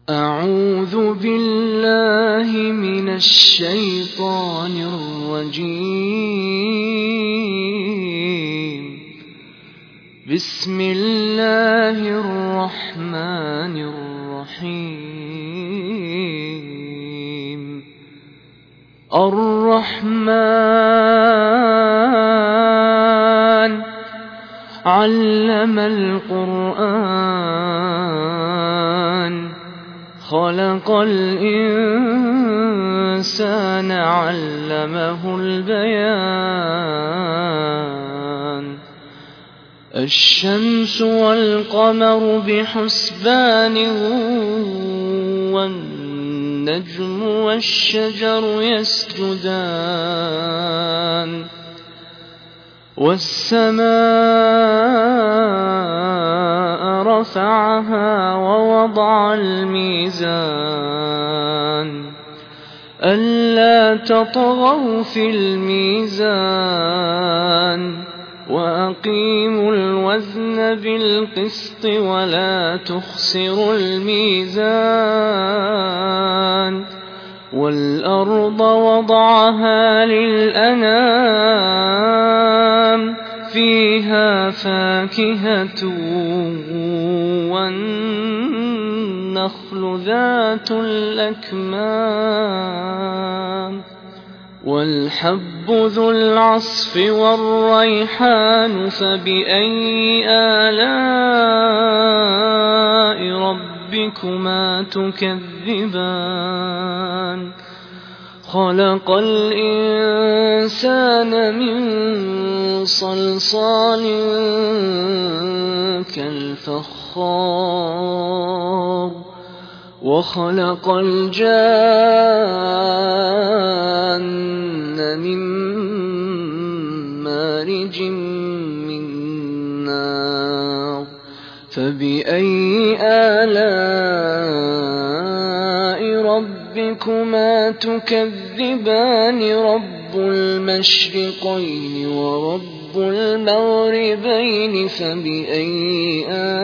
أعوذ بالله من الشيطان الرجيم. بسم الله الرحمن الرحيم. الرحمن علم القرآن، خلق الإنسان علمه البيان. الشمس والقمر بحسبان، والنجم والشجر يسجدان، والسماء رفعها ووضع الميزان، ألا تطغوا في الميزان، وأقيموا الوزن بالقسط ولا تخسروا الميزان. والأرض وضعها للأنام، فيها فاكهة والنخل ذات الأكمام، والحب ذو العصف والريحان. فبأي آلاء ربكما تكذبان؟ خلق الإنسان من صلصال كالفخار، وخلق الجان من مارج من نار. فبأي آلاء ربكما تكذبان؟ رب المشرقين ورب المغربين. فبأي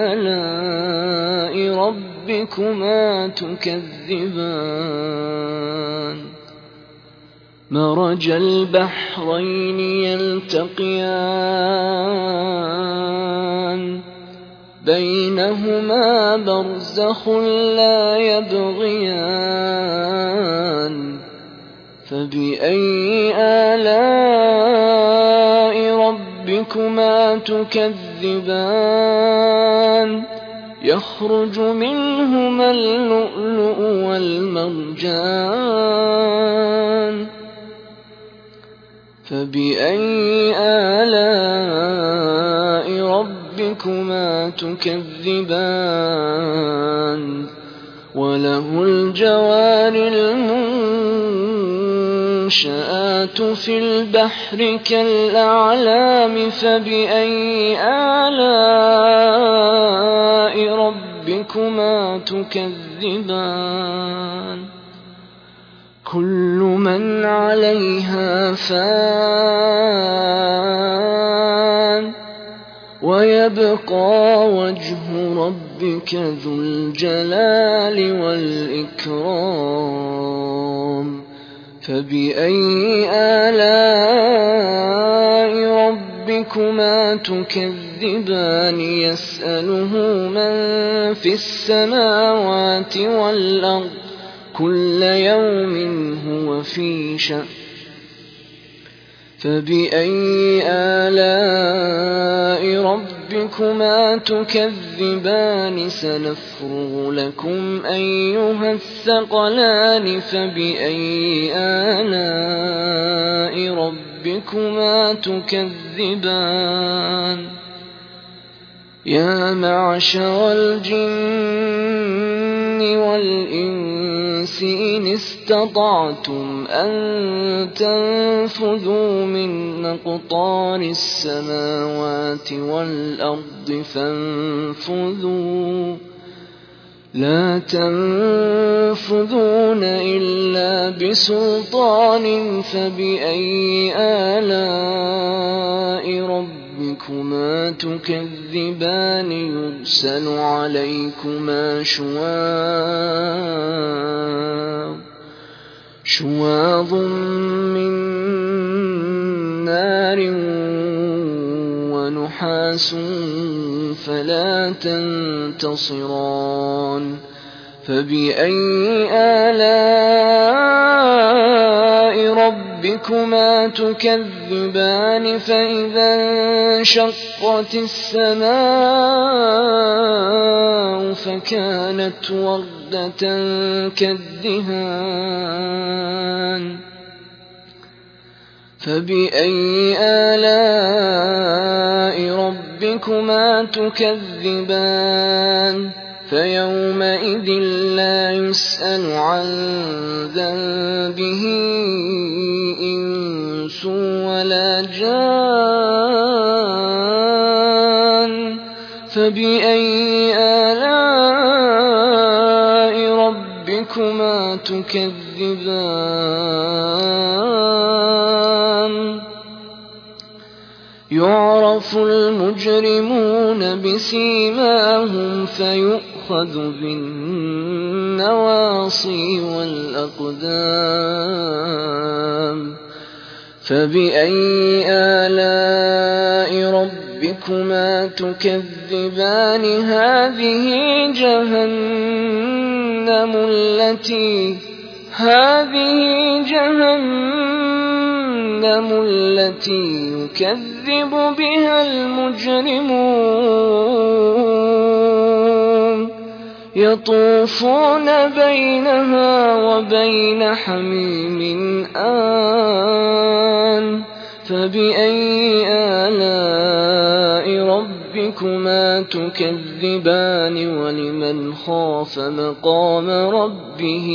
آلاء ربكما تكذبان؟ مرج البحرين يلتقيان، بينهما برزخ لا يبغيان. فبأي آلاء ربكما تكذبان؟ يخرج منهما اللؤلؤ والمرجان. فبأي آلاء ربكما تكذبان؟ وله الجوار المنشآت في البحر كالأعلام. فبأي آلاء ربكما تكذبان؟ كل من عليها فان، ويبقى وجه ربك ذو الجلال والإكرام. فبأي آلاء ربكما تكذبان؟ يسأله من في السماوات والأرض، كل يوم هو في شأن. فبأي آلاء ربكما تكذبان؟ سنفرغ لكم أيها الثقلان. فبأي آلاء ربكما تكذبان؟ يا معشر الجن والإنس إن استطعتم أن تنفذوا من أقطار السماوات والأرض فانفذوا، لا تنفذون إلا بسلطان. فبأي آلاء ربكما تكذبان؟ يرسل عليكما شواظ شواظ من نار ونحاس فلا تنتصران فبأي آلاء ربكما تكذبان فإذا انشقت السماء فكانت وردة كالدهان فبأي آلاء ربكما تكذبان فيومئذ لا يسأل عن ذنبه إنس ولا جان فبأي آلاء ربكما تكذبان يعرف المجرمون بسيماهم فيؤخذ بالنواصي والأقدام فبأي آلاء ربكما تكذبان هذه جهنم التي يكذب بها المجرمون يطوفون بينها وبين حميم آن فبأي آلاء ربكما تكذبان ولمن خاف مقام ربه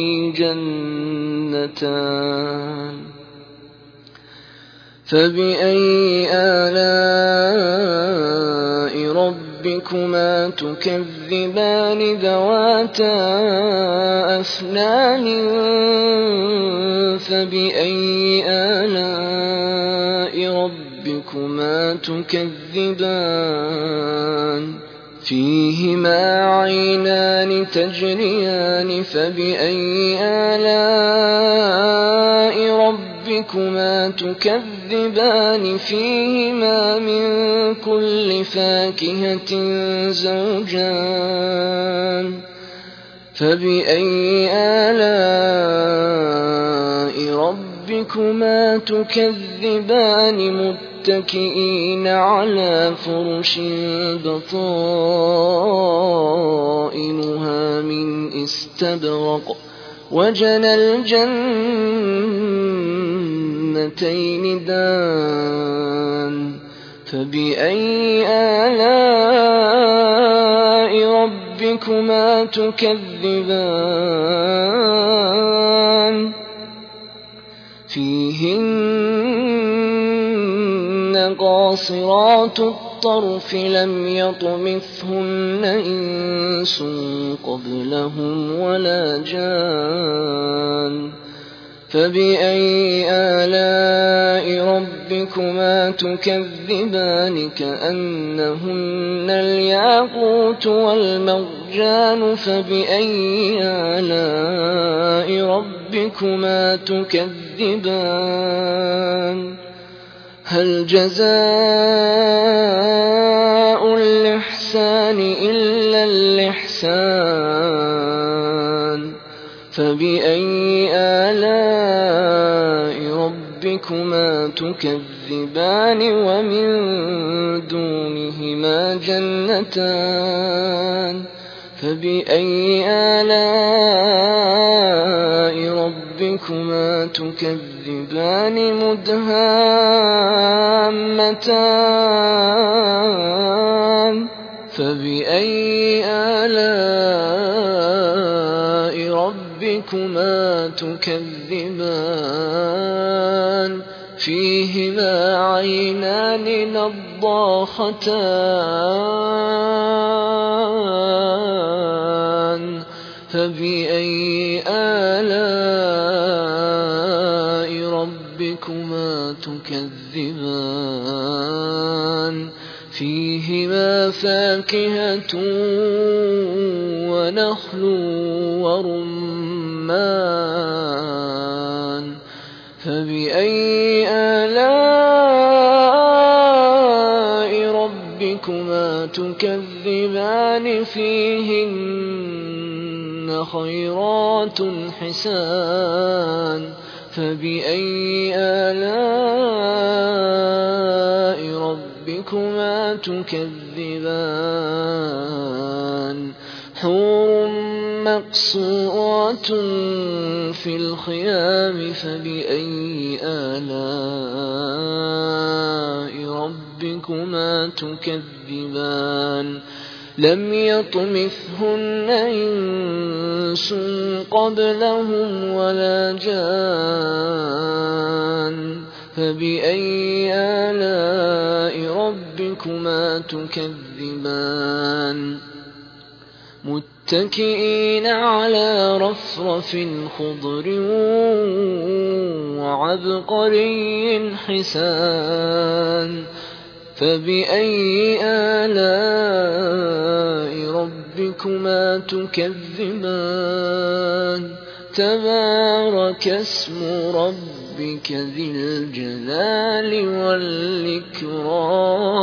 جنتان فبأي آلاء ربكما تكذبان ذواتا أفنان فبأي آلاء ربكما تكذبان فيهما عينان تجريان فبأي آلاء ربكما تكذبان فيهما من كل فاكهة زوجان فبأي آلاء ربكما تكذبان متكئين على فرش بطائنها من استبرق وجنى الجنتين دان فبأي آلاء ربكما تكذبان فيهن قاصرات الطرف لم يطمثهن إنس قبلهم ولا جان فبأي آلاء ربكما تكذبان كأنهن الياقوت والمرجان فبأي آلاء ربكما تكذبان هل جزاء الإحسان إلا الإحسان فبأي آلاء ربكما تكذبان ومن دونهما جنتان فبأي آلاء ربكما تكذبان مدهامتان فبأي آلاء ربكما تكذبان فيهما عينان نضاختان فبأي آلاء ربكما تكذبان فيهما فاكهة ونخل ورمان فبأي آلاء ربكما تكذبان فيهن خيرات حسان فبأي آلاء ربكما تكذبان حور مقصورات في الخيام فبأي آلاء ربكما تكذبان لم يطمثهن إنس قبلهم ولا جان فبأي آلاء ربكما تكذبان متكئين على رفرف خضر وعبقري حسان فبأي آلاء ربكما تكذبان تبارك اسم ربك ذي الجلال والإكرام